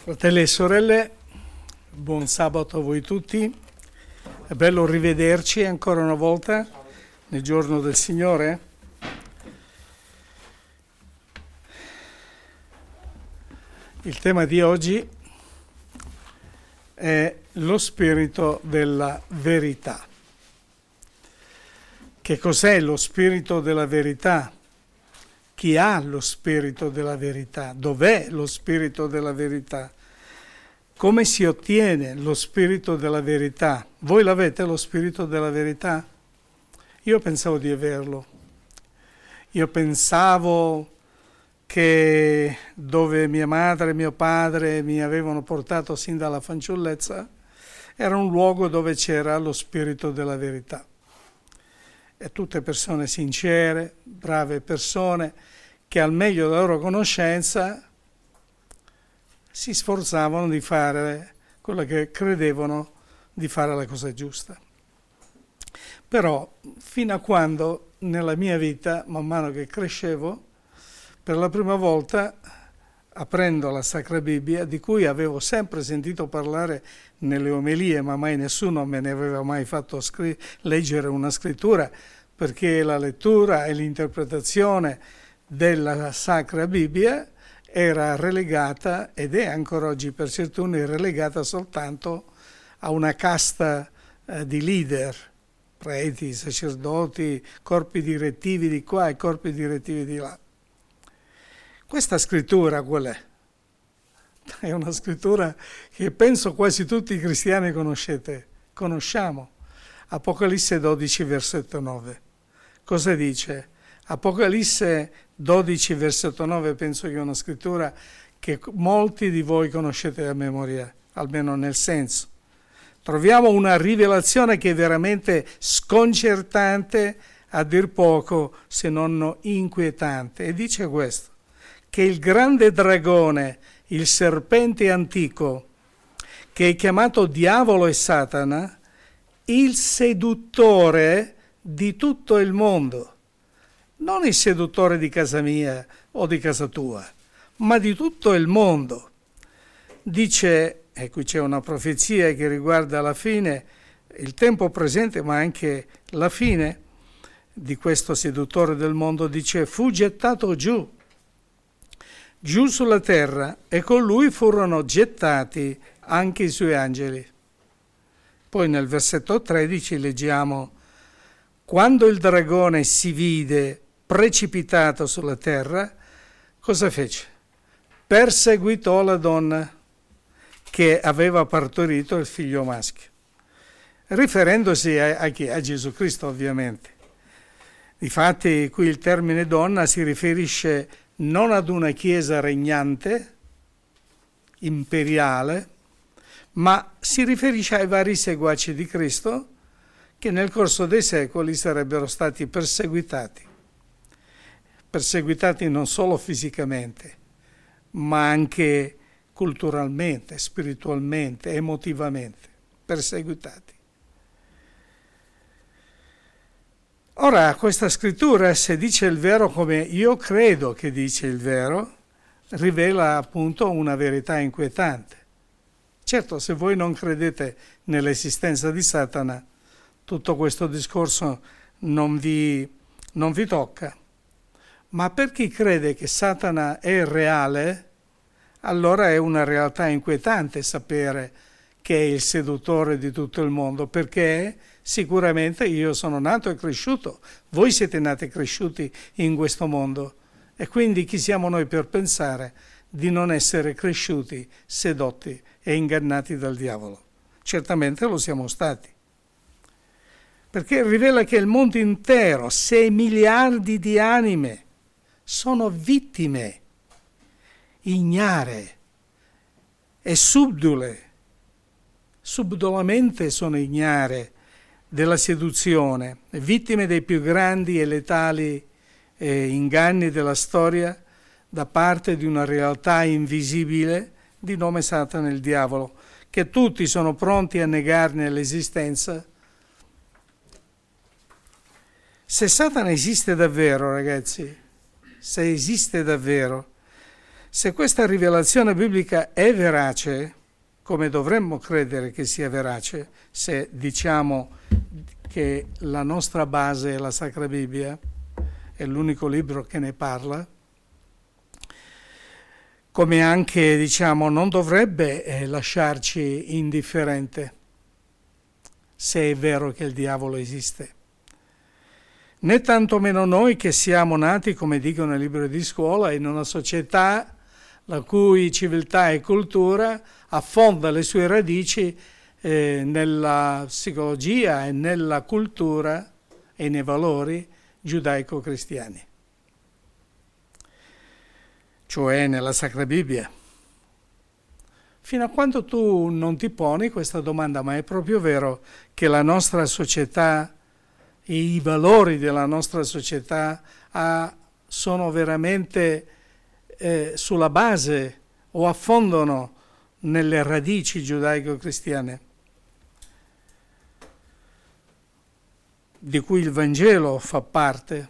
Fratelli e sorelle, buon sabato a voi tutti. È bello rivederci ancora una volta nel giorno del Signore. Il tema di oggi è lo spirito della verità. Che cos'è lo spirito della verità? Chi ha lo spirito della verità? Dov'è lo spirito della verità? Come si ottiene lo spirito della verità? Voi l'avete lo spirito della verità? Io pensavo di averlo. Io pensavo che dove mia madre e mio padre mi avevano portato sin dalla fanciullezza era un luogo dove c'era lo spirito della verità. E tutte persone sincere, brave persone, che al meglio della loro conoscenza si sforzavano di fare quello che credevano di fare la cosa giusta. Però, fino a quando nella mia vita, man mano che crescevo, per la prima volta, aprendo la Sacra Bibbia, di cui avevo sempre sentito parlare nelle omelie, ma mai nessuno me ne aveva mai fatto leggere una scrittura, perché la lettura e l'interpretazione della Sacra Bibbia era relegata, ed è ancora oggi per certuni relegata soltanto a una casta di leader, preti, sacerdoti, corpi direttivi di qua e corpi direttivi di là. Questa scrittura qual è? È una scrittura che penso quasi tutti i cristiani conosciamo. Apocalisse 12, versetto 9. Cosa dice? Apocalisse 12, versetto 9, penso che è una scrittura che molti di voi conoscete a memoria, almeno nel senso. Troviamo una rivelazione che è veramente sconcertante, a dir poco, se non inquietante. E dice questo, che il grande dragone, il serpente antico, che è chiamato Diavolo e Satana, il seduttore di tutto il mondo, non il seduttore di casa mia o di casa tua, ma di tutto il mondo. Dice, e qui c'è una profezia che riguarda la fine, il tempo presente, ma anche la fine di questo seduttore del mondo, dice, fu gettato giù sulla terra, e con lui furono gettati anche i suoi angeli. Poi nel versetto 13 leggiamo, quando il dragone si vide precipitato sulla terra, cosa fece? Perseguitò la donna che aveva partorito il figlio maschio, riferendosi a chi? A Gesù Cristo, ovviamente. Difatti qui il termine donna si riferisce non ad una chiesa regnante, imperiale, ma si riferisce ai vari seguaci di Cristo che nel corso dei secoli sarebbero stati perseguitati non solo fisicamente, ma anche culturalmente, spiritualmente, emotivamente, perseguitati. Ora, questa scrittura, se dice il vero come io credo che dice il vero, rivela appunto una verità inquietante. Certo, se voi non credete nell'esistenza di Satana, tutto questo discorso non vi tocca. Ma per chi crede che Satana è reale, allora è una realtà inquietante sapere che è il seduttore di tutto il mondo, perché sicuramente io sono nato e cresciuto, voi siete nati e cresciuti in questo mondo, e quindi chi siamo noi per pensare di non essere cresciuti, sedotti e ingannati dal diavolo? Certamente lo siamo stati. Perché rivela che il mondo intero, 6 miliardi di anime, sono vittime ignare e subdolamente sono ignare della seduzione, vittime dei più grandi e letali inganni della storia da parte di una realtà invisibile di nome Satana, il diavolo, che tutti sono pronti a negarne l'esistenza. Se Satana esiste davvero, ragazzi, se esiste davvero, Se questa rivelazione biblica è verace, come dovremmo credere che sia verace, se diciamo che la nostra base è la Sacra Bibbia, è l'unico libro che ne parla, come anche, diciamo, non dovrebbe lasciarci indifferente se è vero che il diavolo esiste. Né tantomeno noi che siamo nati, come dicono i libri di scuola, in una società la cui civiltà e cultura affonda le sue radici nella psicologia e nella cultura e nei valori giudaico-cristiani, cioè nella Sacra Bibbia. Fino a quando tu non ti poni questa domanda, ma è proprio vero che la nostra società e i valori della nostra società sono veramente sulla base o affondano nelle radici giudaico-cristiane, di cui il Vangelo fa parte,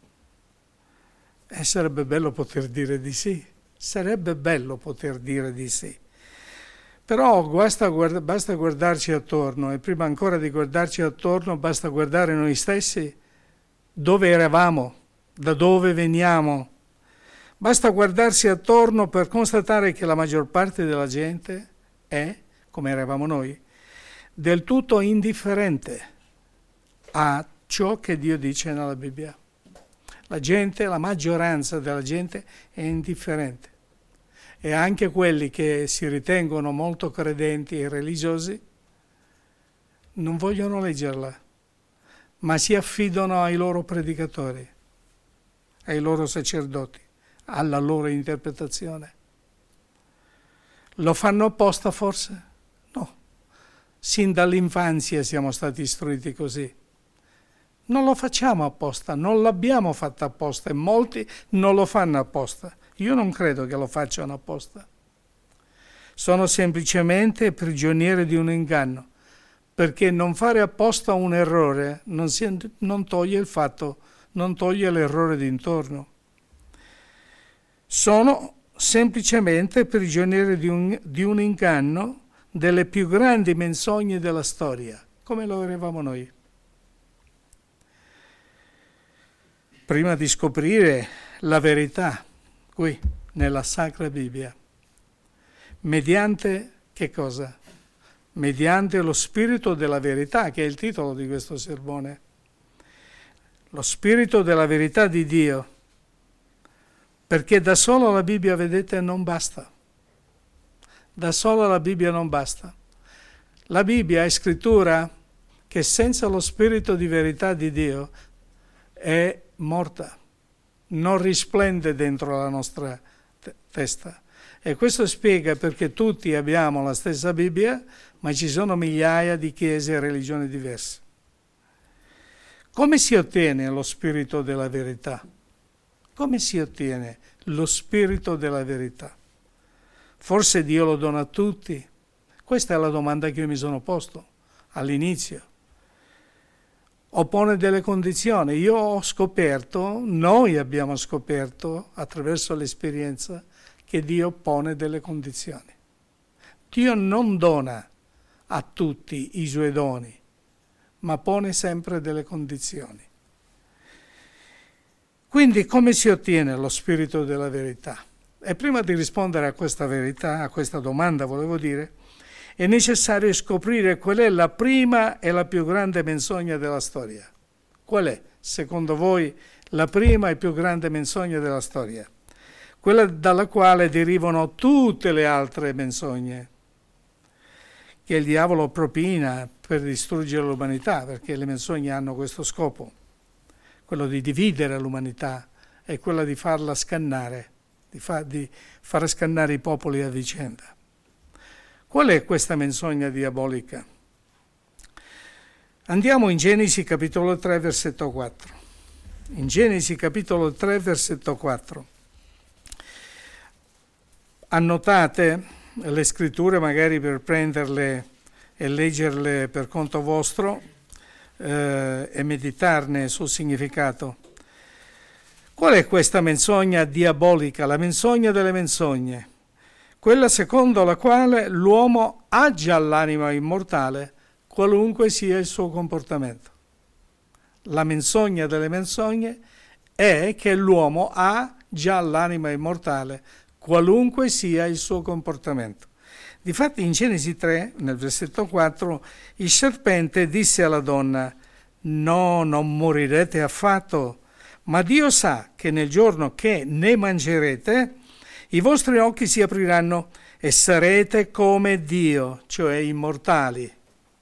sarebbe bello poter dire di sì, sarebbe bello poter dire di sì. Però basta guardarci attorno, e prima ancora di guardarci attorno basta guardare noi stessi, dove eravamo, da dove veniamo. Basta guardarsi attorno per constatare che la maggior parte della gente è, come eravamo noi, del tutto indifferente a ciò che Dio dice nella Bibbia. La maggioranza della gente è indifferente. E anche quelli che si ritengono molto credenti e religiosi non vogliono leggerla, ma si affidano ai loro predicatori, ai loro sacerdoti, alla loro interpretazione. Lo fanno apposta forse? No. Sin dall'infanzia siamo stati istruiti così. Non lo facciamo apposta, non l'abbiamo fatta apposta e molti non lo fanno apposta. Io non credo che lo facciano apposta. Sono semplicemente prigionieri di un inganno, perché non fare apposta un errore non toglie il fatto, non toglie l'errore d'intorno. Sono semplicemente prigionieri di un inganno delle più grandi menzogne della storia, come lo eravamo noi. Prima di scoprire la verità, qui, nella Sacra Bibbia, mediante che cosa? Mediante lo Spirito della verità, che è il titolo di questo sermone. Lo Spirito della verità di Dio, perché da solo la Bibbia, vedete, non basta. Da solo la Bibbia non basta. La Bibbia è scrittura che senza lo Spirito di verità di Dio è morta, non risplende dentro la nostra testa. E questo spiega perché tutti abbiamo la stessa Bibbia, ma ci sono migliaia di chiese e religioni diverse. Come si ottiene lo Spirito della verità? Come si ottiene lo Spirito della verità? Forse Dio lo dona a tutti? Questa è la domanda che io mi sono posto all'inizio. O pone delle condizioni. Noi abbiamo scoperto attraverso l'esperienza che Dio pone delle condizioni. Dio non dona a tutti i suoi doni, ma pone sempre delle condizioni. Quindi come si ottiene lo Spirito della verità? E prima di rispondere a questa verità, a questa domanda, volevo dire, è necessario scoprire qual è la prima e la più grande menzogna della storia. Qual è, secondo voi, la prima e più grande menzogna della storia? Quella dalla quale derivano tutte le altre menzogne che il diavolo propina per distruggere l'umanità, perché le menzogne hanno questo scopo, quello di dividere l'umanità e quello di farla scannare, di far scannare i popoli a vicenda. Qual è questa menzogna diabolica? Andiamo in Genesi capitolo 3, versetto 4. In Genesi capitolo 3, versetto 4. Annotate le scritture magari per prenderle e leggerle per conto vostro e meditarne sul significato. Qual è questa menzogna diabolica, la menzogna delle menzogne? Quella secondo la quale l'uomo ha già l'anima immortale, qualunque sia il suo comportamento. La menzogna delle menzogne è che l'uomo ha già l'anima immortale, qualunque sia il suo comportamento. Difatti in Genesi 3, nel versetto 4, il serpente disse alla donna: no, non morirete affatto, ma Dio sa che nel giorno che ne mangerete, i vostri occhi si apriranno e sarete come Dio, cioè immortali,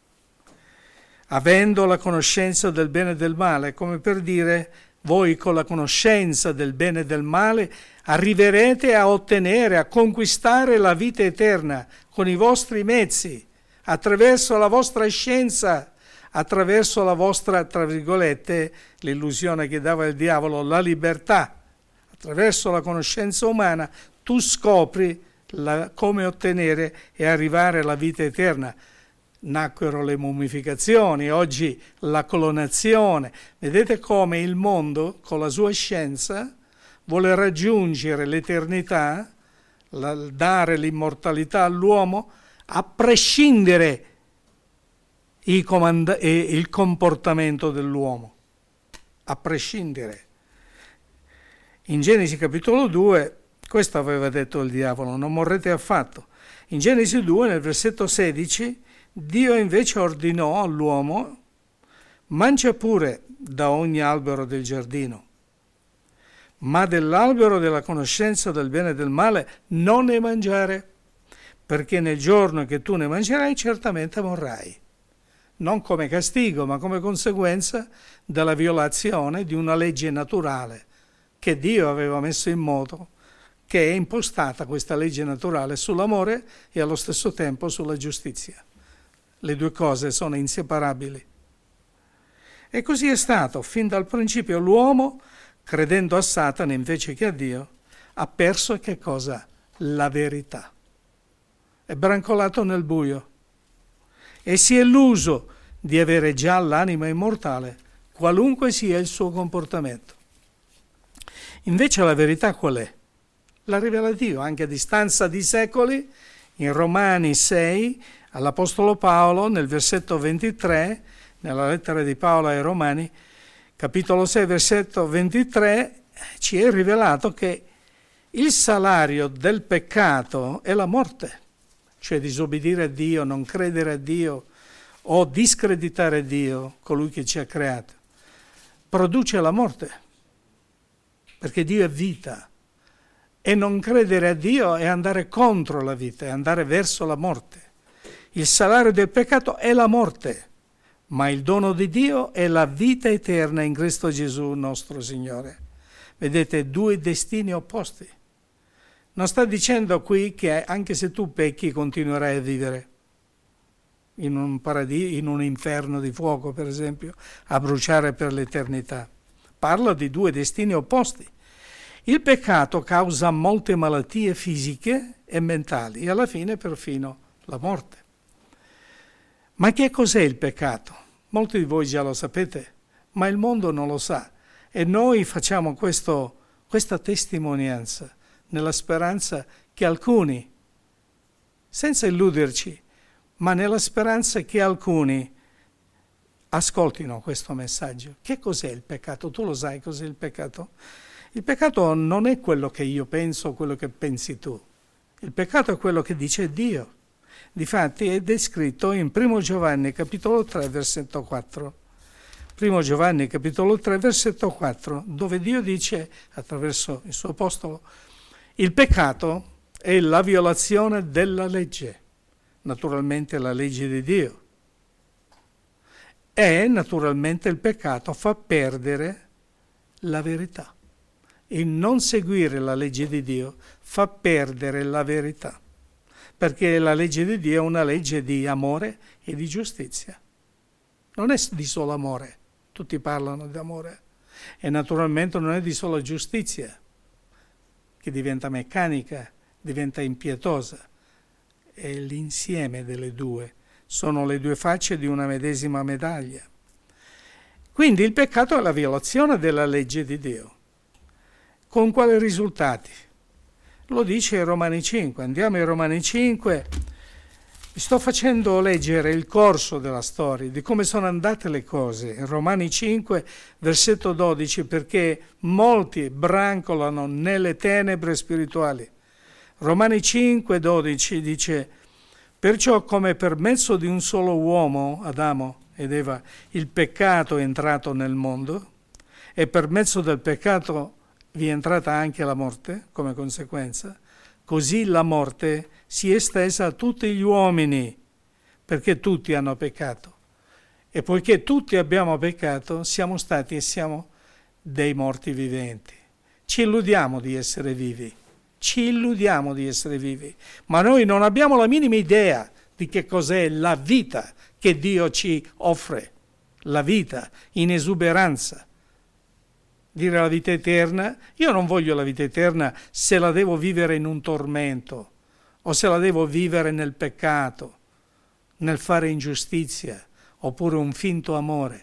avendo la conoscenza del bene e del male, come per dire: voi con la conoscenza del bene e del male arriverete a ottenere, a conquistare la vita eterna con i vostri mezzi, attraverso la vostra scienza, attraverso la vostra, tra virgolette, l'illusione che dava il diavolo, la libertà. Attraverso la conoscenza umana tu scopri come ottenere e arrivare alla vita eterna. Nacquero le mummificazioni, oggi la clonazione. Vedete come il mondo, con la sua scienza, vuole raggiungere l'eternità, dare l'immortalità all'uomo, a prescindere il comportamento dell'uomo, a prescindere. In Genesi capitolo 2, questo aveva detto il diavolo: non morrete affatto. In Genesi 2, nel versetto 16, Dio invece ordinò all'uomo: mangia pure da ogni albero del giardino, ma dell'albero della conoscenza del bene e del male non ne mangiare, perché nel giorno che tu ne mangerai certamente morrai. Non come castigo, ma come conseguenza della violazione di una legge naturale che Dio aveva messo in moto, che è impostata questa legge naturale sull'amore e allo stesso tempo sulla giustizia. Le due cose sono inseparabili. E così è stato. Fin dal principio l'uomo, credendo a Satana invece che a Dio, ha perso che cosa? La verità. È brancolato nel buio e si è illuso di avere già l'anima immortale, qualunque sia il suo comportamento. Invece la verità qual è? La rivela Dio, anche a distanza di secoli. In Romani 6, all'Apostolo Paolo, nel versetto 23, nella lettera di Paolo ai Romani, capitolo 6, versetto 23, ci è rivelato che il salario del peccato è la morte, cioè disobbedire a Dio, non credere a Dio o discreditare Dio, colui che ci ha creato. Produce la morte, perché Dio è vita. E non credere a Dio è andare contro la vita, è andare verso la morte. Il salario del peccato è la morte, ma il dono di Dio è la vita eterna in Cristo Gesù nostro Signore. Vedete, due destini opposti. Non sta dicendo qui che anche se tu pecchi continuerai a vivere in un paradiso, in un inferno di fuoco, per esempio, a bruciare per l'eternità. Parla di due destini opposti. Il peccato causa molte malattie fisiche e mentali e alla fine perfino la morte. Ma che cos'è il peccato? Molti di voi già lo sapete, ma il mondo non lo sa. E noi facciamo questa testimonianza nella speranza che alcuni, senza illuderci, ma nella speranza che alcuni ascoltino questo messaggio. Che cos'è il peccato? Tu lo sai cos'è il peccato? Il peccato non è quello che io penso o quello che pensi tu. Il peccato è quello che dice Dio. Difatti è descritto in 1 Giovanni capitolo 3 versetto 4. 1 Giovanni capitolo 3 versetto 4, dove Dio dice attraverso il suo apostolo: il peccato è la violazione della legge, naturalmente la legge di Dio. E naturalmente il peccato fa perdere la verità. Il non seguire la legge di Dio fa perdere la verità, perché la legge di Dio è una legge di amore e di giustizia. Non è di solo amore, tutti parlano di amore, e naturalmente non è di solo giustizia, che diventa meccanica, diventa impietosa. È l'insieme delle due, sono le due facce di una medesima medaglia. Quindi il peccato è la violazione della legge di Dio. Con quali risultati? Lo dice in Romani 5. Andiamo in Romani 5. Vi sto facendo leggere il corso della storia, di come sono andate le cose. In Romani 5, versetto 12, perché molti brancolano nelle tenebre spirituali. Romani 5, 12 dice: perciò come per mezzo di un solo uomo, Adamo ed Eva, il peccato è entrato nel mondo, e per mezzo del peccato vi è entrata anche la morte come conseguenza, così la morte si è estesa a tutti gli uomini, perché tutti hanno peccato. E poiché tutti abbiamo peccato, siamo stati e siamo dei morti viventi. Ci illudiamo di essere vivi, ma noi non abbiamo la minima idea di che cos'è la vita che Dio ci offre, la vita in esuberanza. Dire la vita eterna, io non voglio la vita eterna se la devo vivere in un tormento o se la devo vivere nel peccato, nel fare ingiustizia oppure un finto amore.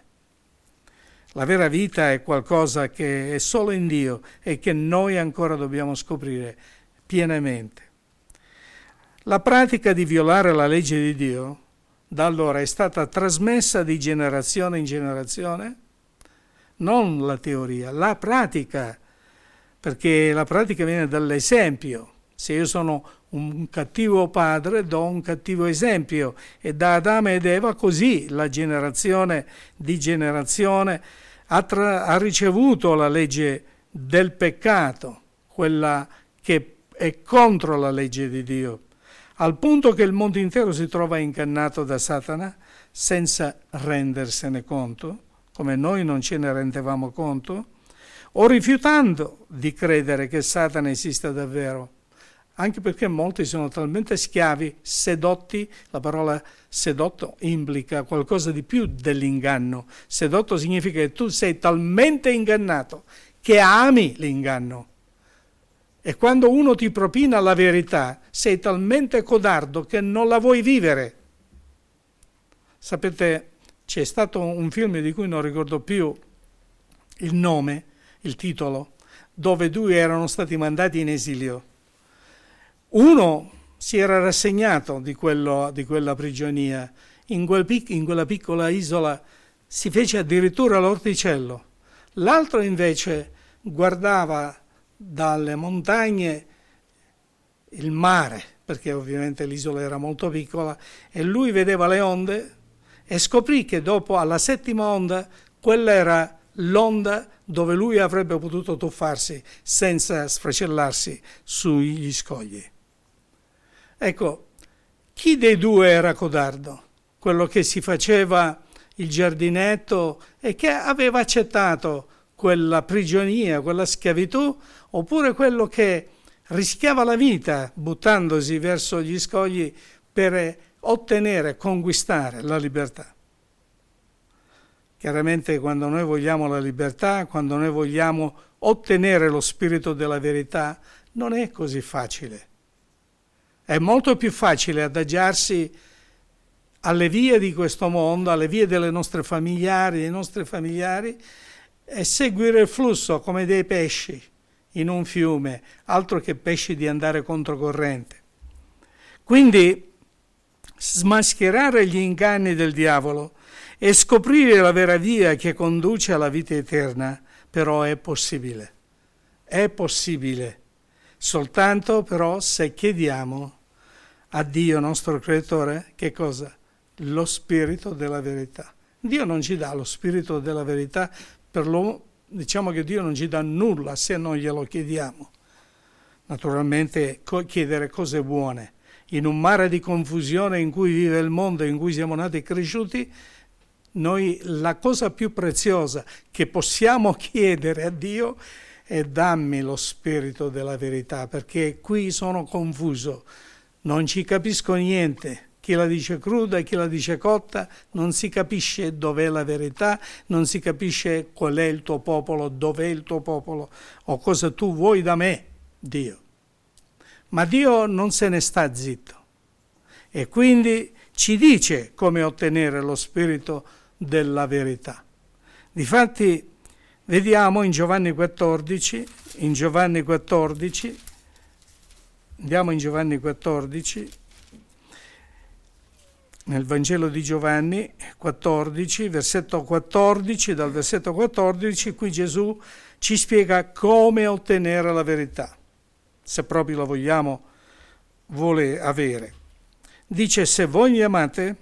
La vera vita è qualcosa che è solo in Dio e che noi ancora dobbiamo scoprire pienamente. La pratica di violare la legge di Dio da allora è stata trasmessa di generazione in generazione, non la teoria, la pratica, perché la pratica viene dall'esempio. Se io sono un cattivo padre, do un cattivo esempio, e da Adamo ed Eva così la generazione di generazione ha ricevuto la legge del peccato, quella che è contro la legge di Dio, al punto che il mondo intero si trova ingannato da Satana senza rendersene conto, come noi non ce ne rendevamo conto, o rifiutando di credere che Satana esista davvero, anche perché molti sono talmente schiavi, sedotti. La parola sedotto implica qualcosa di più dell'inganno. Sedotto significa che tu sei talmente ingannato che ami l'inganno. E quando uno ti propina la verità, sei talmente codardo che non la vuoi vivere. Sapete, c'è stato un film di cui non ricordo più il nome, il titolo, dove due erano stati mandati in esilio. Uno si era rassegnato di quella prigionia, in quella piccola isola si fece addirittura l'orticello. L'altro invece guardava dalle montagne il mare, perché ovviamente l'isola era molto piccola, e lui vedeva le onde e scoprì che dopo, alla settima onda, quella era l'onda dove lui avrebbe potuto tuffarsi senza sfracellarsi sugli scogli. Ecco, chi dei due era codardo? Quello che si faceva il giardinetto e che aveva accettato quella prigionia, quella schiavitù, oppure quello che rischiava la vita buttandosi verso gli scogli per ottenere, conquistare la libertà? Chiaramente quando noi vogliamo la libertà, quando noi vogliamo ottenere lo spirito della verità, non è così facile. È molto più facile adagiarsi alle vie di questo mondo, alle vie delle nostre familiari, dei nostri familiari, e seguire il flusso come dei pesci in un fiume, altro che pesci di andare controcorrente. Quindi smascherare gli inganni del diavolo e scoprire la vera via che conduce alla vita eterna, però è possibile. È possibile. Soltanto però se chiediamo a Dio nostro Creatore, che cosa? Lo spirito della verità. Dio non ci dà lo spirito della verità, diciamo che Dio non ci dà nulla se non glielo chiediamo. Naturalmente chiedere cose buone. In un mare di confusione in cui vive il mondo, in cui siamo nati e cresciuti, noi la cosa più preziosa che possiamo chiedere a Dio è: dammi lo spirito della verità, perché qui sono confuso, non ci capisco niente. Chi la dice cruda e chi la dice cotta, non si capisce dov'è la verità, non si capisce qual è il tuo popolo, dov'è il tuo popolo, o cosa tu vuoi da me, Dio. Ma Dio non se ne sta zitto e quindi ci dice come ottenere lo spirito della verità. Difatti Vediamo in Giovanni 14, andiamo in Giovanni 14, nel Vangelo di Giovanni 14, versetto 14, dal versetto 14, qui Gesù ci spiega come ottenere la verità, se proprio la vuole avere. Dice: se voi mi amate,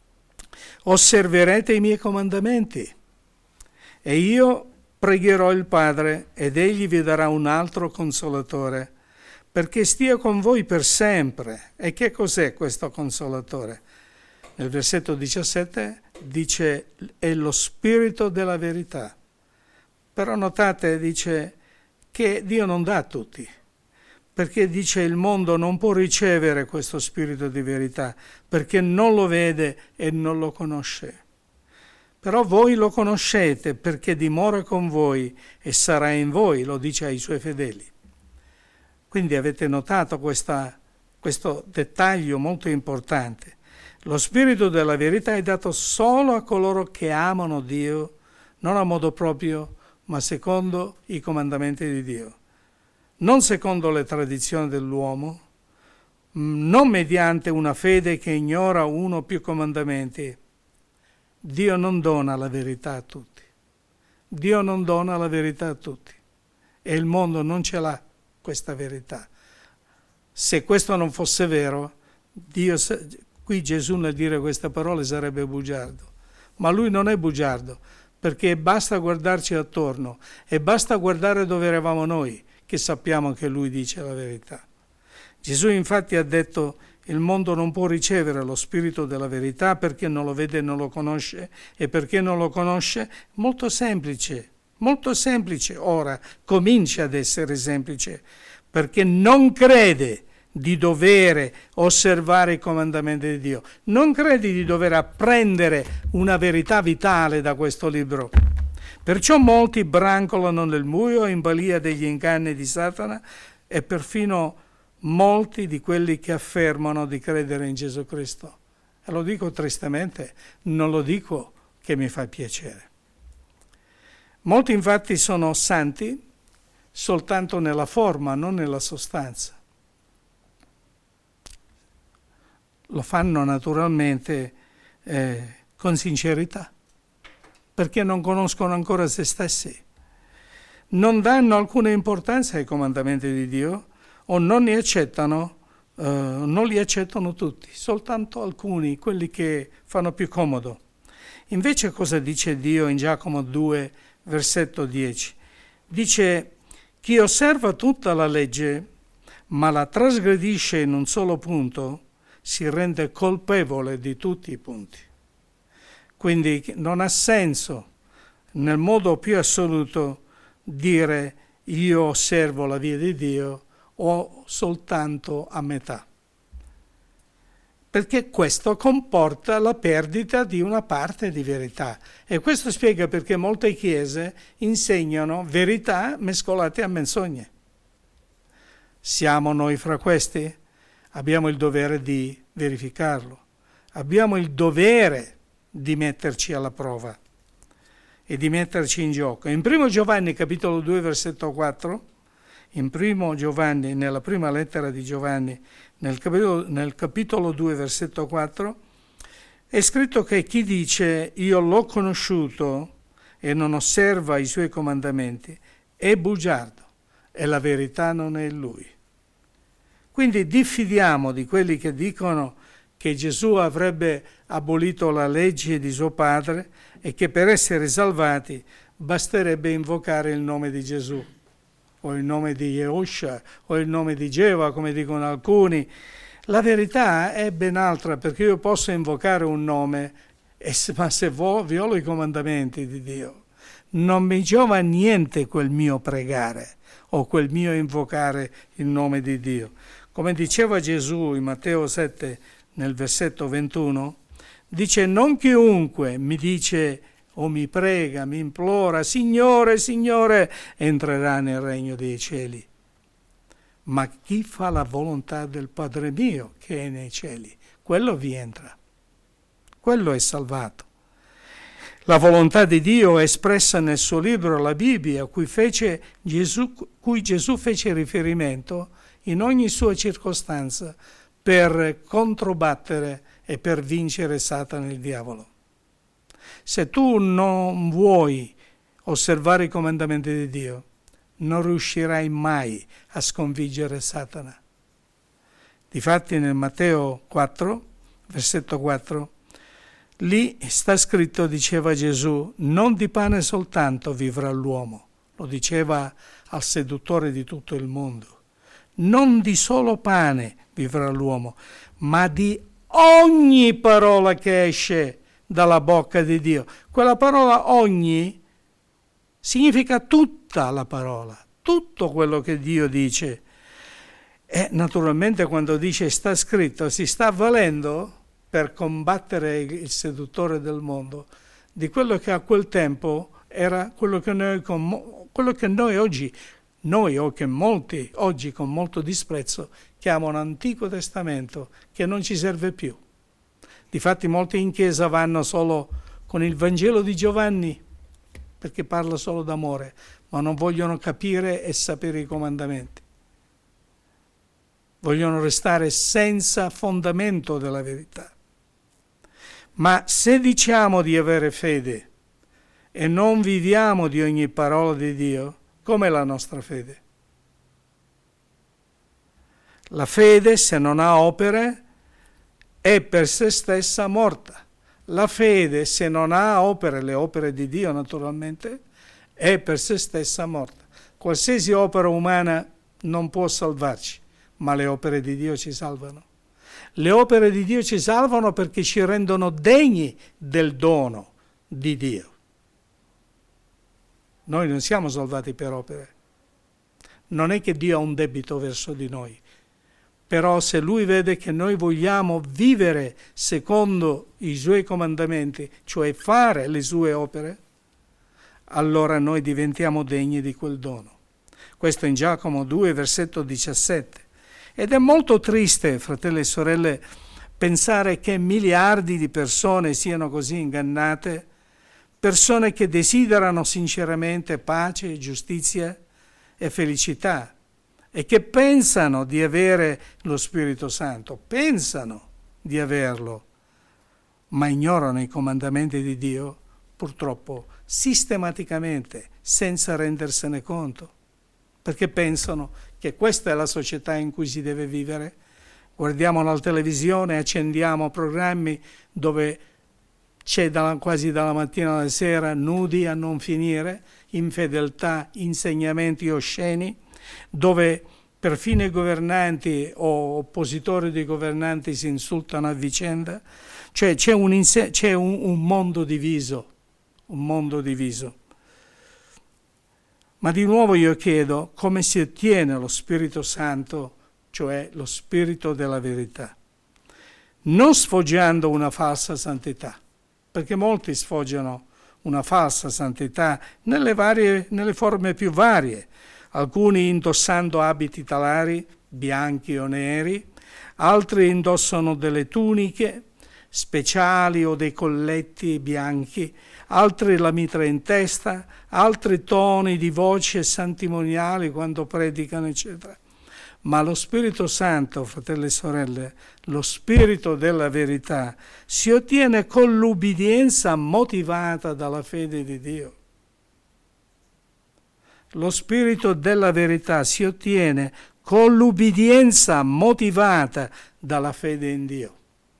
osserverete i miei comandamenti, e io pregherò il Padre, ed egli vi darà un altro consolatore, perché stia con voi per sempre. E che cos'è questo consolatore? Nel versetto 17 dice: è lo spirito della verità. Però notate, dice che Dio non dà a tutti, perché dice il mondo non può ricevere questo spirito di verità, perché non lo vede e non lo conosce. Però voi lo conoscete, perché dimora con voi e sarà in voi, lo dice ai suoi fedeli. Quindi avete notato questo dettaglio molto importante. Lo spirito della verità è dato solo a coloro che amano Dio, non a modo proprio, ma secondo i comandamenti di Dio. Non secondo le tradizioni dell'uomo, non mediante una fede che ignora uno o più comandamenti. Dio non dona la verità a tutti. Dio non dona la verità a tutti. E il mondo non ce l'ha questa verità. Se questo non fosse vero, qui Gesù nel dire queste parole sarebbe bugiardo. Ma lui non è bugiardo, perché basta guardarci attorno e basta guardare dove eravamo noi, che sappiamo che lui dice la verità. Gesù infatti ha detto: il mondo non può ricevere lo spirito della verità perché non lo vede e non lo conosce, e perché non lo conosce, molto semplice, ora comincia ad essere semplice, perché non crede di dovere osservare i comandamenti di Dio, non crede di dover apprendere una verità vitale da questo libro. Perciò molti brancolano nel buio in balia degli inganni di Satana, e perfino molti di quelli che affermano di credere in Gesù Cristo. E lo dico tristemente, non lo dico che mi fa piacere. Molti infatti sono santi soltanto nella forma, non nella sostanza. Lo fanno naturalmente con sincerità, perché non conoscono ancora se stessi. Non danno alcuna importanza ai comandamenti di Dio, o non li accettano tutti, soltanto alcuni, quelli che fanno più comodo. Invece cosa dice Dio in Giacomo 2, versetto 10? Dice: chi osserva tutta la legge, ma la trasgredisce in un solo punto, si rende colpevole di tutti i punti. Quindi non ha senso, nel modo più assoluto, dire io osservo la via di Dio o soltanto a metà, perché questo comporta la perdita di una parte di verità, e questo spiega perché molte chiese insegnano verità mescolate a menzogne. Siamo noi fra questi? Abbiamo il dovere di verificarlo, abbiamo il dovere di metterci alla prova e di metterci in gioco. In 1 Giovanni capitolo 2 versetto 4, in 1 Giovanni, nella prima lettera di Giovanni, nel capitolo 2 versetto 4, è scritto che chi dice io l'ho conosciuto e non osserva i suoi comandamenti è bugiardo e la verità non è in lui. Quindi diffidiamo di quelli che dicono che Gesù avrebbe abolito la legge di suo padre e che per essere salvati basterebbe invocare il nome di Gesù, o il nome di Yehosha, o il nome di Geva, come dicono alcuni. La verità è ben altra, perché io posso invocare un nome, ma se violo i comandamenti di Dio, non mi giova niente quel mio pregare o quel mio invocare il nome di Dio. Come diceva Gesù in Matteo 7, nel versetto 21, dice: non chiunque mi dice o mi prega, mi implora, Signore, Signore, entrerà nel regno dei cieli, ma chi fa la volontà del Padre mio che è nei cieli, quello vi entra, quello è salvato. La volontà di Dio è espressa nel suo libro, la Bibbia, cui Gesù fece riferimento in ogni sua circostanza per controbattere e per vincere Satana, il diavolo. Se tu non vuoi osservare i comandamenti di Dio, non riuscirai mai a sconfiggere Satana. Difatti nel Matteo 4, versetto 4, lì sta scritto, diceva Gesù, non di pane soltanto vivrà l'uomo, lo diceva al seduttore di tutto il mondo. Non di solo pane vivrà l'uomo, ma di ogni parola che esce dalla bocca di Dio. Quella parola ogni significa tutta la parola, tutto quello che Dio dice. E naturalmente quando dice sta scritto, si sta avvalendo per combattere il seduttore del mondo di quello che a quel tempo era quello che noi oggi, o che molti oggi con molto disprezzo chiamano Antico Testamento, che non ci serve più. Difatti molti in chiesa vanno solo con il Vangelo di Giovanni, perché parla solo d'amore, ma non vogliono capire e sapere i comandamenti. Vogliono restare senza fondamento della verità. Ma se diciamo di avere fede e non viviamo di ogni parola di Dio, com'è la nostra fede? La fede, se non ha opere, è per se stessa morta. La fede, se non ha opere, le opere di Dio naturalmente, è per se stessa morta. Qualsiasi opera umana non può salvarci, ma le opere di Dio ci salvano. Le opere di Dio ci salvano perché ci rendono degni del dono di Dio. Noi non siamo salvati per opere. Non è che Dio ha un debito verso di noi. Però se Lui vede che noi vogliamo vivere secondo i Suoi comandamenti, cioè fare le Sue opere, allora noi diventiamo degni di quel dono. Questo in Giacomo 2, versetto 17. Ed è molto triste, fratelli e sorelle, pensare che miliardi di persone siano così ingannate, persone che desiderano sinceramente pace, giustizia e felicità e che pensano di avere lo Spirito Santo, pensano di averlo, ma ignorano i comandamenti di Dio, purtroppo sistematicamente, senza rendersene conto, perché pensano che questa è la società in cui si deve vivere. Guardiamo la televisione, accendiamo programmi dove c'è quasi dalla mattina alla sera nudi a non finire, infedeltà, insegnamenti osceni, dove perfino i governanti o oppositori dei governanti si insultano a vicenda. Cioè c'è un mondo diviso, un mondo diviso. Ma di nuovo io chiedo come si ottiene lo Spirito Santo, cioè lo Spirito della verità. Non sfoggiando una falsa santità, perché molti sfoggiano una falsa santità nelle forme più varie, alcuni indossando abiti talari, bianchi o neri, altri indossano delle tuniche speciali o dei colletti bianchi, altri la mitra in testa, altri toni di voce santimoniali quando predicano, eccetera. Ma lo Spirito Santo, fratelli e sorelle, lo Spirito della verità, si ottiene con l'ubbidienza motivata dalla fede di Dio. Lo Spirito della verità si ottiene con l'ubbidienza motivata dalla fede in Dio.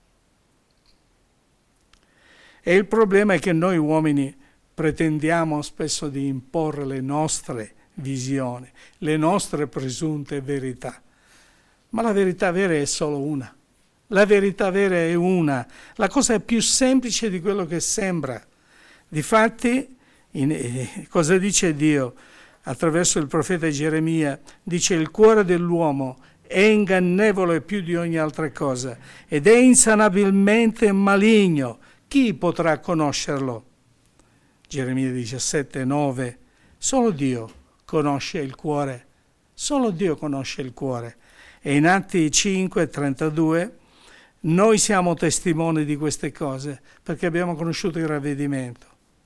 E il problema è che noi uomini pretendiamo spesso di imporre le nostre visioni, le nostre presunte verità. Ma la verità vera è solo una. La verità vera è una. La cosa è più semplice di quello che sembra. Difatti, cosa dice Dio? Attraverso il profeta Geremia, dice: il cuore dell'uomo è ingannevole più di ogni altra cosa ed è insanabilmente maligno. Chi potrà conoscerlo? Geremia 17, 9. Solo Dio conosce il cuore. Solo Dio conosce il cuore. E in Atti 5, 32, noi siamo testimoni di queste cose perché abbiamo conosciuto il ravvedimento.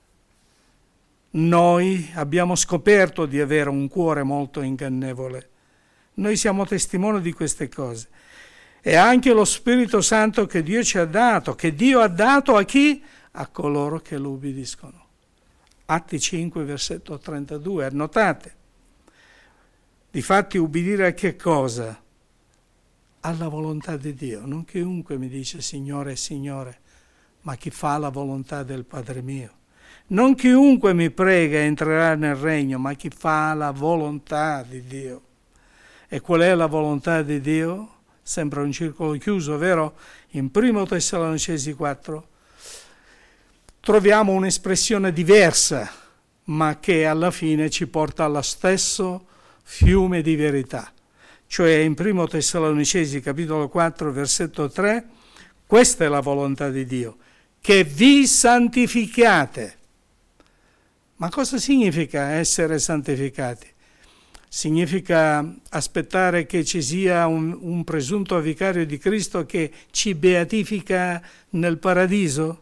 noi abbiamo scoperto di avere un cuore molto ingannevole. Noi siamo testimoni di queste cose. E anche lo Spirito Santo che Dio ci ha dato, che Dio ha dato a chi? A coloro che lo ubbidiscono. Atti 5, versetto 32, annotate. Difatti ubbidire a che cosa? Alla volontà di Dio. Non chiunque mi dice Signore, Signore, ma chi fa la volontà del Padre mio. Non chiunque mi prega entrerà nel regno, ma chi fa la volontà di Dio. E qual è la volontà di Dio? Sembra un circolo chiuso, vero? In 1 Tessalonicesi 4 troviamo un'espressione diversa, ma che alla fine ci porta allo stesso fiume di verità. Cioè in 1 Tessalonicesi capitolo 4 versetto 3, questa è la volontà di Dio, che vi santificate. Ma cosa significa essere santificati? Significa aspettare che ci sia un presunto vicario di Cristo che ci beatifica nel paradiso?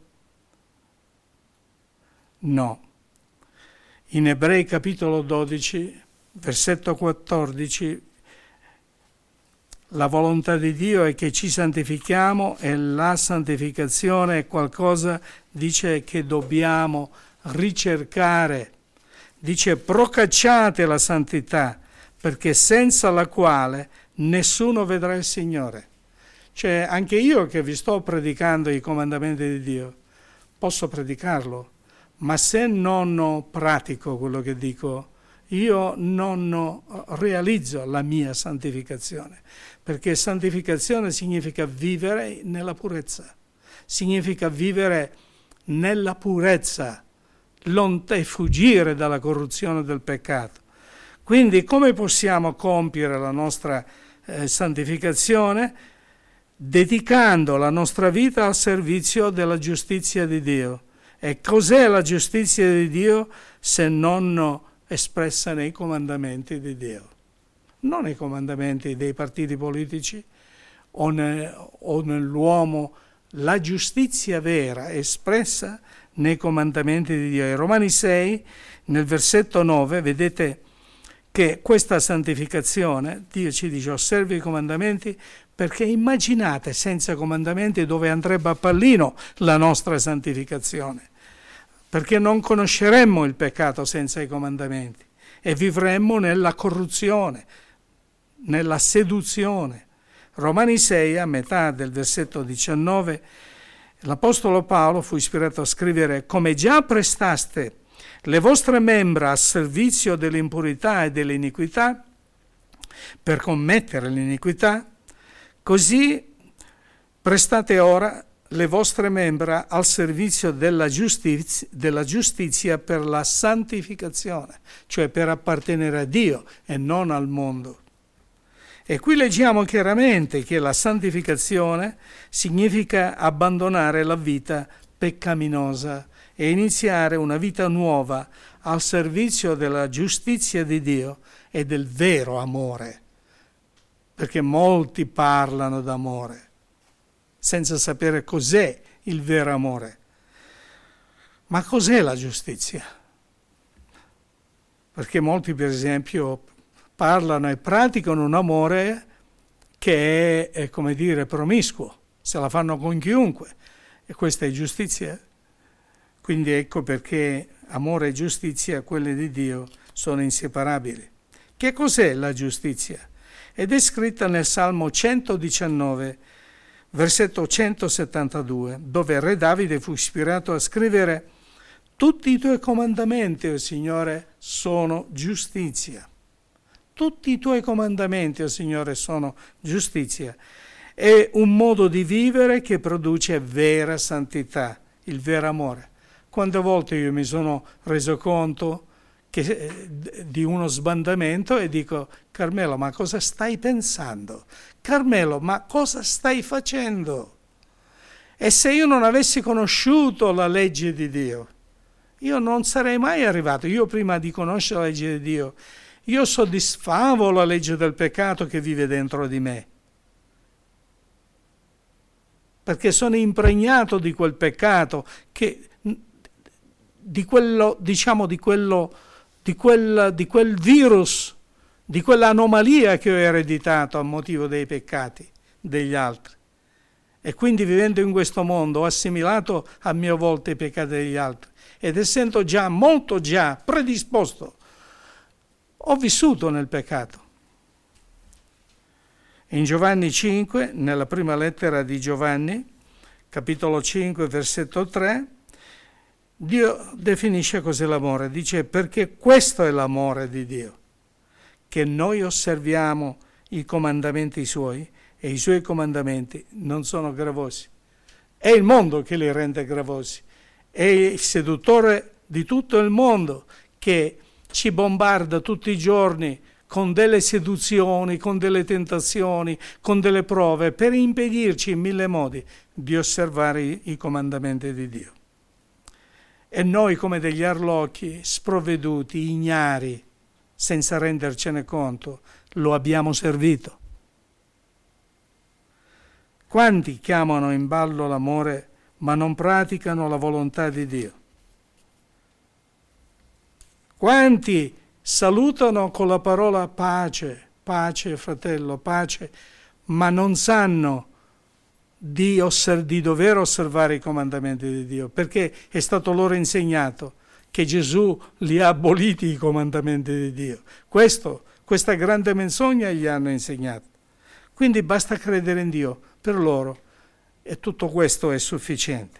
No. In Ebrei capitolo 12, versetto 14, la volontà di Dio è che ci santifichiamo e la santificazione è qualcosa, dice, che dobbiamo ricercare. Dice procacciate la santità, perché senza la quale nessuno vedrà il Signore. Cioè anche io che vi sto predicando i comandamenti di Dio, posso predicarlo, ma se non pratico quello che dico, io non realizzo la mia santificazione, perché santificazione significa vivere nella purezza, significa vivere nella purezza, e fuggire dalla corruzione del peccato. Quindi come possiamo compiere la nostra santificazione? Dedicando la nostra vita al servizio della giustizia di Dio. E cos'è la giustizia di Dio se non espressa nei comandamenti di Dio? Non nei comandamenti dei partiti politici o nell'uomo. La giustizia vera espressa nei comandamenti di Dio. In Romani 6, nel versetto 9, vedete che questa santificazione, Dio ci dice osservi i comandamenti, perché immaginate senza comandamenti dove andrebbe a pallino la nostra santificazione, perché non conosceremmo il peccato senza i comandamenti e vivremmo nella corruzione, nella seduzione. Romani 6, a metà del versetto 19, l'Apostolo Paolo fu ispirato a scrivere: come già prestaste le vostre membra a servizio dell'impurità e dell'iniquità per commettere l'iniquità, così prestate ora le vostre membra al servizio della giustizia per la santificazione, cioè per appartenere a Dio e non al mondo. E qui leggiamo chiaramente che la santificazione significa abbandonare la vita peccaminosa e iniziare una vita nuova al servizio della giustizia di Dio e del vero amore. Perché molti parlano d'amore senza sapere cos'è il vero amore. Ma cos'è la giustizia? Perché molti, per esempio, parlano e praticano un amore che è come dire, promiscuo, se la fanno con chiunque, e questa è giustizia. Quindi ecco perché amore e giustizia, quelle di Dio, sono inseparabili. Che cos'è la giustizia? Ed è scritta nel Salmo 119, versetto 172, dove Re Davide fu ispirato a scrivere: tutti i tuoi comandamenti, o Signore, sono giustizia. Tutti i tuoi comandamenti, o Signore, sono giustizia. È un modo di vivere che produce vera santità, il vero amore. Quante volte io mi sono reso conto di uno sbandamento e dico: Carmelo, ma cosa stai pensando? Carmelo, ma cosa stai facendo? E se io non avessi conosciuto la legge di Dio, io non sarei mai arrivato. Io prima di conoscere la legge di Dio, io soddisfavo la legge del peccato che vive dentro di me, perché sono impregnato di quel peccato che quel virus, di quell'anomalia che ho ereditato a motivo dei peccati degli altri. E quindi vivendo in questo mondo ho assimilato a mia volta i peccati degli altri ed essendo molto predisposto, ho vissuto nel peccato. In Giovanni 5, nella prima lettera di Giovanni, capitolo 5, versetto 3, Dio definisce cos'è l'amore. Dice: perché questo è l'amore di Dio, che noi osserviamo i comandamenti Suoi, e i Suoi comandamenti non sono gravosi. È il mondo che li rende gravosi. È il seduttore di tutto il mondo che ci bombarda tutti i giorni con delle seduzioni, con delle tentazioni, con delle prove, per impedirci in mille modi di osservare i comandamenti di Dio. E noi, come degli arlocchi, sprovveduti, ignari, senza rendercene conto, lo abbiamo servito. Quanti chiamano in ballo l'amore, ma non praticano la volontà di Dio? Quanti salutano con la parola pace, pace fratello, pace, ma non sanno di dover osservare i comandamenti di Dio, perché è stato loro insegnato che Gesù li ha aboliti i comandamenti di Dio. Questa grande menzogna gli hanno insegnato. Quindi basta credere in Dio per loro e tutto questo è sufficiente.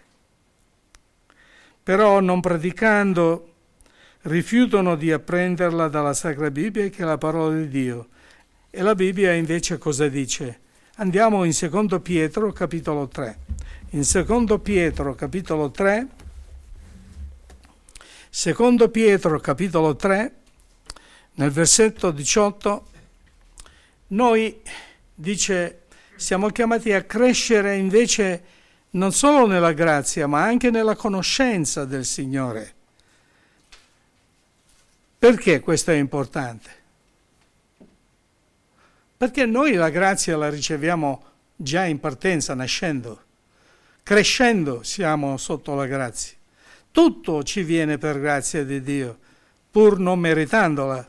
Però non praticando rifiutano di apprenderla dalla Sacra Bibbia, che è la parola di Dio. E la Bibbia invece cosa dice? Andiamo in 2 Pietro, capitolo 3. In 2 Pietro, capitolo 3, 2 Pietro, capitolo 3, nel versetto 18, noi, dice, siamo chiamati a crescere invece non solo nella grazia, ma anche nella conoscenza del Signore. Perché questo è importante? Perché noi la grazia la riceviamo già in partenza, nascendo. Crescendo siamo sotto la grazia. Tutto ci viene per grazia di Dio, pur non meritandola.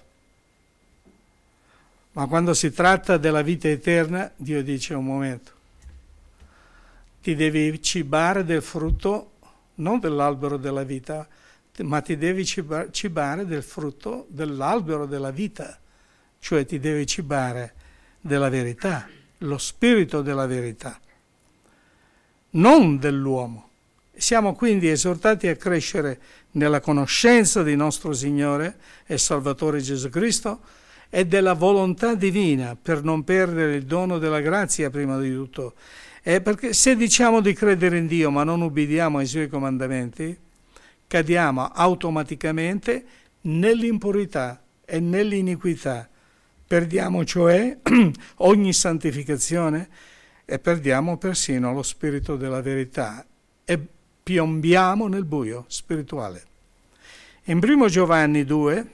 Ma quando si tratta della vita eterna, Dio dice: un momento, ti devi cibare del frutto, non dell'albero della vita, ma ti devi cibare del frutto dell'albero della vita, cioè ti devi cibare della verità, lo spirito della verità, non dell'uomo. Siamo quindi esortati a crescere nella conoscenza di nostro Signore e Salvatore Gesù Cristo e della volontà divina, per non perdere il dono della grazia prima di tutto. Perché se diciamo di credere in Dio ma non ubbidiamo ai Suoi comandamenti, cadiamo automaticamente nell'impurità e nell'iniquità. Perdiamo cioè ogni santificazione e perdiamo persino lo spirito della verità e piombiamo nel buio spirituale. In 1 Giovanni 2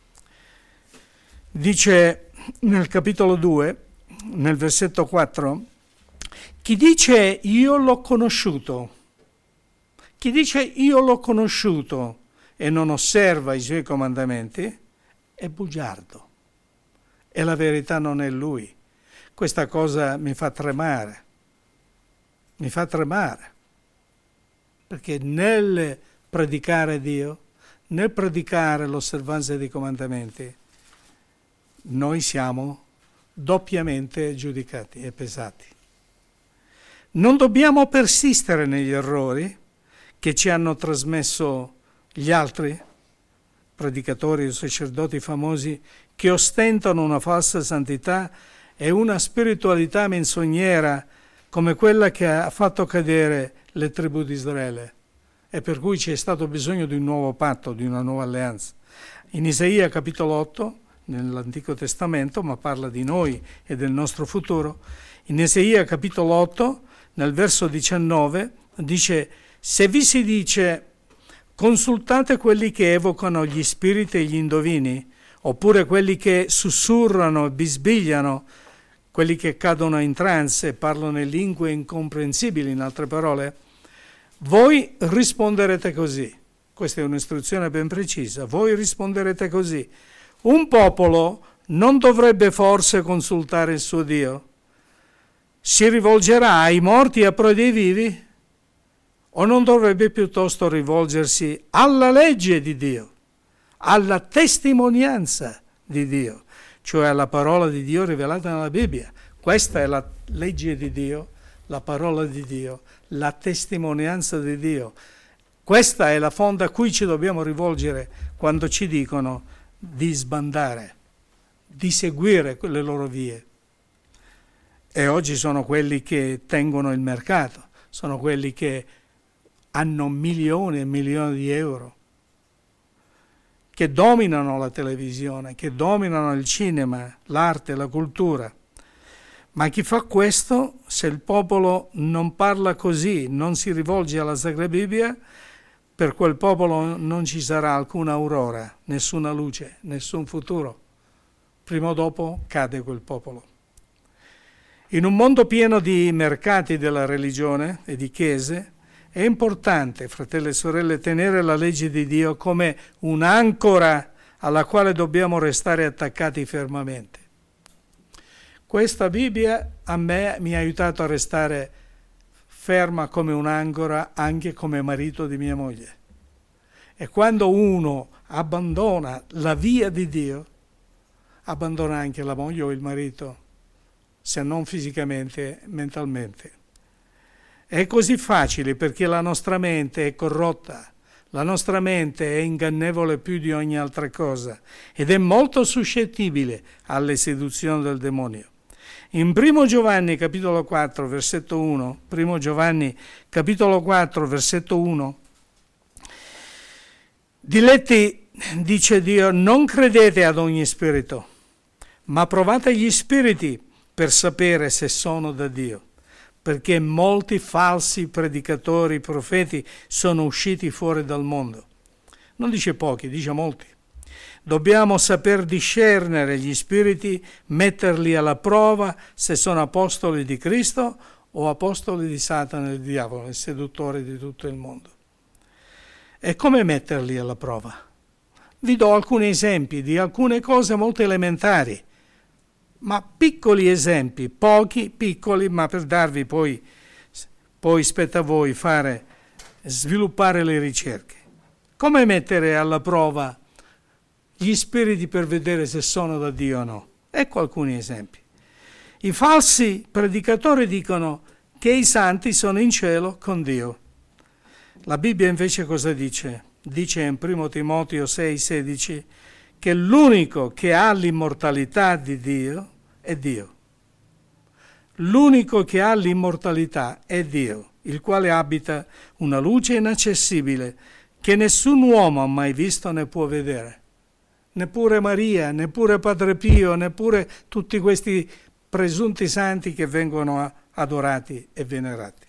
dice nel capitolo 2, nel versetto 4, chi dice io l'ho conosciuto, chi dice io l'ho conosciuto e non osserva i Suoi comandamenti è bugiardo e la verità non è lui. Questa cosa mi fa tremare, perché nel predicare Dio, nel predicare l'osservanza dei comandamenti, noi siamo doppiamente giudicati e pesati. Non dobbiamo persistere negli errori che ci hanno trasmesso gli altri predicatori o sacerdoti famosi che ostentano una falsa santità e una spiritualità menzognera come quella che ha fatto cadere le tribù di Israele e per cui c'è stato bisogno di un nuovo patto, di una nuova alleanza. In Isaia capitolo 8, nell'Antico Testamento, ma parla di noi e del nostro futuro, in Isaia capitolo 8, nel verso 19, dice: se vi si dice consultate quelli che evocano gli spiriti e gli indovini, oppure quelli che sussurrano e bisbigliano, quelli che cadono in trance e parlano in lingue incomprensibili, in altre parole, voi risponderete così: Questa è un'istruzione ben precisa. Voi risponderete così: un popolo non dovrebbe forse consultare il suo Dio? Si rivolgerà ai morti a pro dei vivi? O non dovrebbe piuttosto rivolgersi alla legge di Dio, alla testimonianza di Dio, cioè alla parola di Dio rivelata nella Bibbia? Questa è la legge di Dio, la parola di Dio, la testimonianza di Dio. Questa è la fonte a cui ci dobbiamo rivolgere quando ci dicono di sbandare, di seguire le loro vie. E oggi sono quelli che tengono il mercato, sono quelli che hanno milioni e milioni di euro, che dominano la televisione, che dominano il cinema, l'arte, la cultura. Ma chi fa questo, se il popolo non parla così, non si rivolge alla Sacra Bibbia, per quel popolo non ci sarà alcuna aurora, nessuna luce, nessun futuro. Prima o dopo cade quel popolo. In un mondo pieno di mercati della religione e di chiese, è importante, fratelli e sorelle, tenere la legge di Dio come un'ancora alla quale dobbiamo restare attaccati fermamente. Questa Bibbia a me mi ha aiutato a restare ferma come un'ancora anche come marito di mia moglie. E quando uno abbandona la via di Dio, abbandona anche la moglie o il marito, se non fisicamente, mentalmente. È così facile perché la nostra mente è corrotta, la nostra mente è ingannevole più di ogni altra cosa ed è molto suscettibile alle seduzioni del demonio. In 1 Giovanni capitolo 4 versetto 1, 1 Giovanni capitolo 4 versetto 1, diletti, dice Dio, non credete ad ogni spirito, ma provate gli spiriti per sapere se sono da Dio, perché molti falsi predicatori, profeti sono usciti fuori dal mondo. Non dice pochi, dice molti. Dobbiamo saper discernere gli spiriti, metterli alla prova se sono apostoli di Cristo o apostoli di Satana, il diavolo, il seduttore di tutto il mondo. E come metterli alla prova? Vi do alcuni esempi di alcune cose molto elementari, ma piccoli esempi, pochi, piccoli, ma per darvi poi spetta a voi sviluppare le ricerche. Come mettere alla prova gli spiriti per vedere se sono da Dio o no? Ecco alcuni esempi. I falsi predicatori dicono che i santi sono in cielo con Dio. La Bibbia invece cosa dice? Dice in 1 Timoteo 6,16 che l'unico che ha l'immortalità di Dio è Dio. L'unico che ha l'immortalità è Dio, il quale abita una luce inaccessibile che nessun uomo ha mai visto né può vedere. Neppure Maria, neppure Padre Pio, neppure tutti questi presunti santi che vengono adorati e venerati.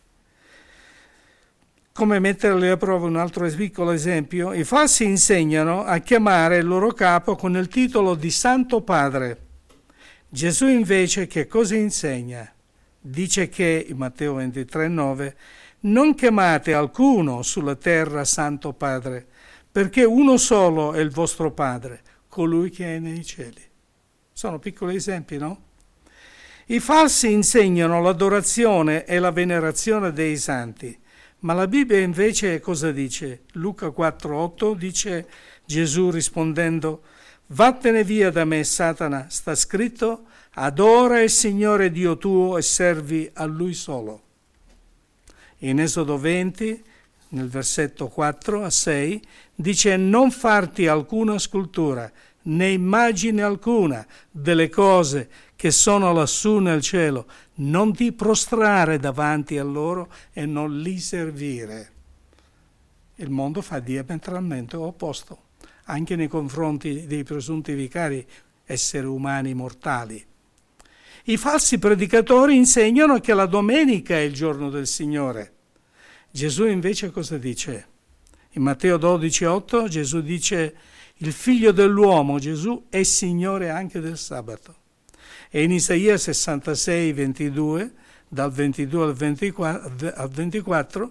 Come metterli a prova? Un altro piccolo esempio: i falsi insegnano a chiamare il loro capo con il titolo di Santo Padre. Gesù invece che cosa insegna? Dice che, in Matteo 23,9, non chiamate alcuno sulla terra Santo Padre, perché uno solo è il vostro Padre, colui che è nei cieli. Sono piccoli esempi, no? I falsi insegnano l'adorazione e la venerazione dei santi, ma la Bibbia invece cosa dice? Luca 4,8 dice Gesù rispondendo: vattene via da me, Satana, sta scritto, adora il Signore Dio tuo e servi a Lui solo. In Esodo 20, nel versetto 4 a 6, dice: non farti alcuna scultura, né immagine alcuna delle cose che sono lassù nel cielo, non ti prostrare davanti a loro e non li servire. Il mondo fa diametralmente opposto, anche nei confronti dei presunti vicari, esseri umani mortali. I falsi predicatori insegnano che la domenica è il giorno del Signore. Gesù invece cosa dice? In Matteo 12,8 Gesù dice: il figlio dell'uomo, Gesù, è Signore anche del sabato. E in Isaia 66,22, dal 22 al 24,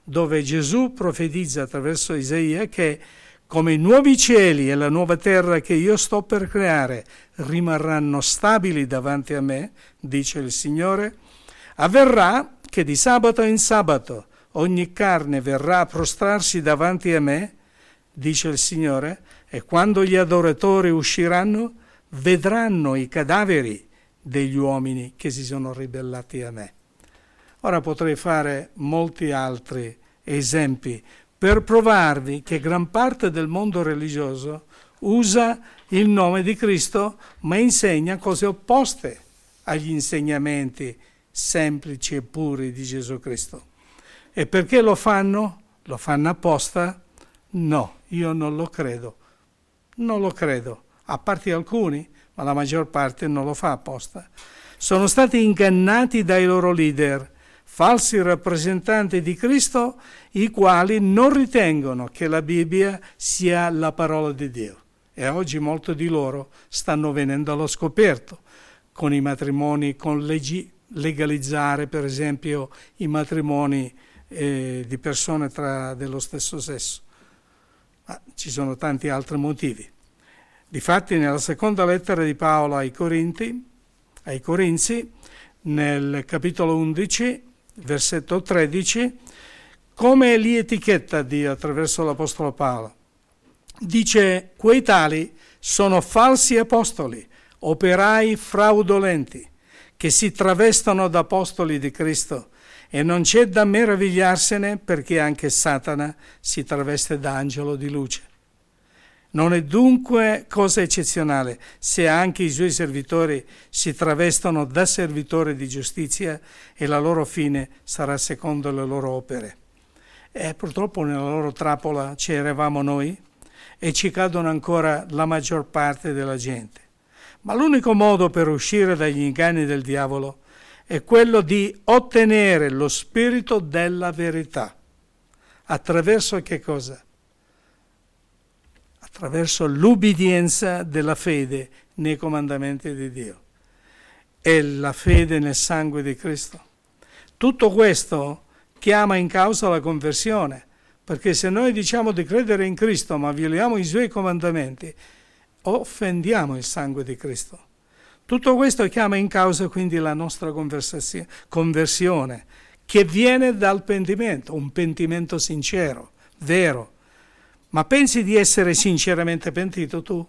dove Gesù profetizza attraverso Isaia che come i nuovi cieli e la nuova terra che io sto per creare rimarranno stabili davanti a me, dice il Signore, avverrà che di sabato in sabato ogni carne verrà a prostrarsi davanti a me, dice il Signore, e quando gli adoratori usciranno, vedranno i cadaveri degli uomini che si sono ribellati a me. Ora potrei fare molti altri esempi per provarvi che gran parte del mondo religioso usa il nome di Cristo ma insegna cose opposte agli insegnamenti semplici e puri di Gesù Cristo. E perché lo fanno? Lo fanno apposta? No, io non lo credo. Non lo credo, a parte alcuni, ma la maggior parte non lo fa apposta. Sono stati ingannati dai loro leader, falsi rappresentanti di Cristo, i quali non ritengono che la Bibbia sia la parola di Dio. E oggi molti di loro stanno venendo allo scoperto, con i matrimoni, con legalizzare per esempio i matrimoni di persone dello stesso sesso. Ma ci sono tanti altri motivi. Difatti nella seconda lettera di Paolo ai Corinzi, nel capitolo 11, versetto 13, come li etichetta Dio attraverso l'Apostolo Paolo? Dice: quei tali sono falsi apostoli, operai fraudolenti, che si travestono da apostoli di Cristo, e non c'è da meravigliarsene perché anche Satana si traveste da angelo di luce. Non è dunque cosa eccezionale se anche i suoi servitori si travestono da servitori di giustizia e la loro fine sarà secondo le loro opere. E purtroppo nella loro trappola ci eravamo noi e ci cadono ancora la maggior parte della gente. Ma l'unico modo per uscire dagli inganni del diavolo è quello di ottenere lo spirito della verità. Attraverso che cosa? Attraverso l'ubbidienza della fede nei comandamenti di Dio e la fede nel sangue di Cristo. Tutto questo chiama in causa la conversione, perché se noi diciamo di credere in Cristo ma violiamo i suoi comandamenti, offendiamo il sangue di Cristo. Tutto questo chiama in causa quindi la nostra conversione, che viene dal pentimento, un pentimento sincero, vero. Ma pensi di essere sinceramente pentito tu?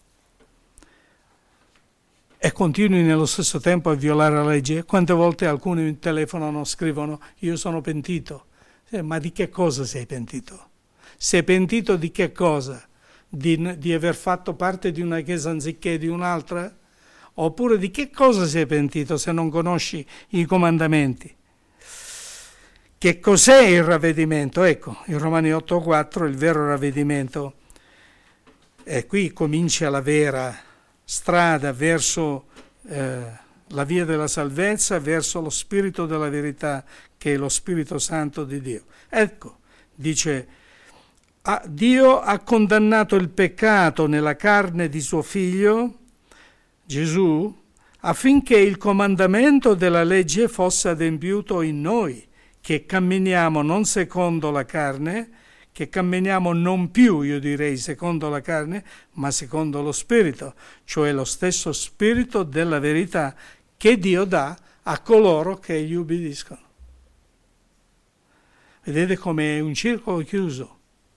E continui nello stesso tempo a violare la legge? Quante volte alcuni telefonano, scrivono: io sono pentito. Ma di che cosa sei pentito? Sei pentito di che cosa? Di aver fatto parte di una chiesa anziché di un'altra? Oppure di che cosa sei pentito se non conosci i comandamenti? Che cos'è il ravvedimento? Ecco, in Romani 8,4 il vero ravvedimento. E qui comincia la vera strada verso la via della salvezza, verso lo spirito della verità, che è lo Spirito Santo di Dio. Ecco, dice: Dio ha condannato il peccato nella carne di suo Figlio, Gesù, affinché il comandamento della legge fosse adempiuto in noi, che camminiamo non secondo la carne, che camminiamo non più, io direi, secondo la carne, ma secondo lo Spirito, cioè lo stesso Spirito della verità che Dio dà a coloro che gli ubbidiscono. Vedete come è un circolo chiuso.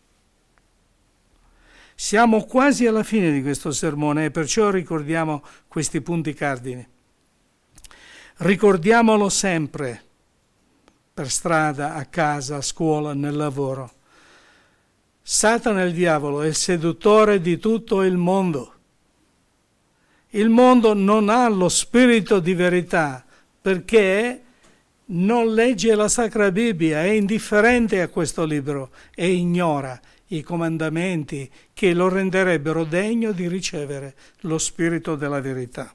Siamo quasi alla fine di questo sermone e perciò ricordiamo questi punti cardini. Ricordiamolo sempre, per strada, a casa, a scuola, nel lavoro. Satana, il diavolo, è il seduttore di tutto il mondo. Il mondo non ha lo spirito di verità perché non legge la Sacra Bibbia, è indifferente a questo libro e ignora i comandamenti che lo renderebbero degno di ricevere lo spirito della verità.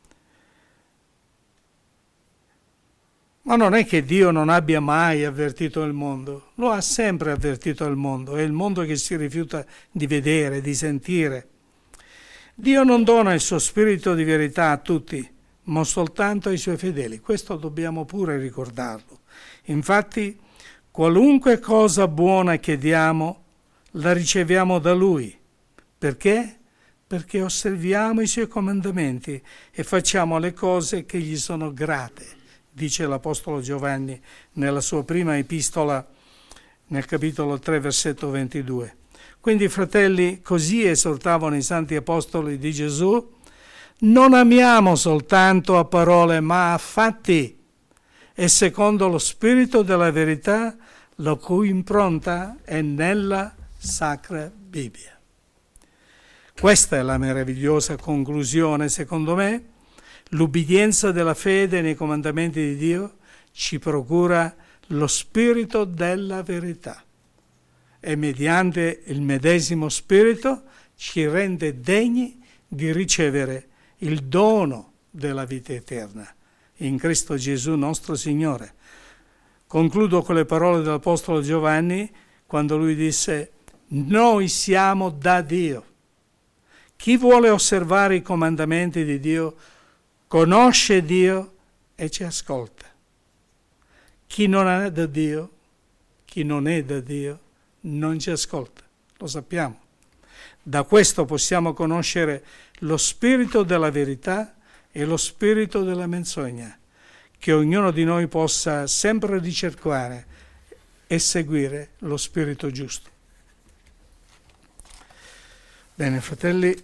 Ma non è che Dio non abbia mai avvertito il mondo, lo ha sempre avvertito il mondo, è il mondo che si rifiuta di vedere, di sentire. Dio non dona il suo spirito di verità a tutti, ma soltanto ai suoi fedeli, questo dobbiamo pure ricordarlo. Infatti, Qualunque cosa buona chiediamo, la riceviamo da Lui. Perché? Perché osserviamo i Suoi comandamenti e facciamo le cose che gli sono grate, dice l'Apostolo Giovanni nella sua prima epistola, nel capitolo 3, versetto 22. Quindi, fratelli, così esortavano i santi apostoli di Gesù: non amiamo soltanto a parole, ma a fatti, e secondo lo spirito della verità, la cui impronta è nella Sacra Bibbia. Questa è la meravigliosa conclusione, secondo me. L'ubbidienza della fede nei comandamenti di Dio ci procura lo spirito della verità e mediante il medesimo spirito ci rende degni di ricevere il dono della vita eterna in Cristo Gesù nostro Signore. Concludo con le parole dell'Apostolo Giovanni quando lui disse: noi siamo da Dio. Chi vuole osservare i comandamenti di Dio conosce Dio e ci ascolta. Chi non è da Dio, chi non è da Dio, non ci ascolta, lo sappiamo. Da questo possiamo conoscere lo spirito della verità e lo spirito della menzogna, che ognuno di noi possa sempre ricercare e seguire lo spirito giusto. Bene, fratelli,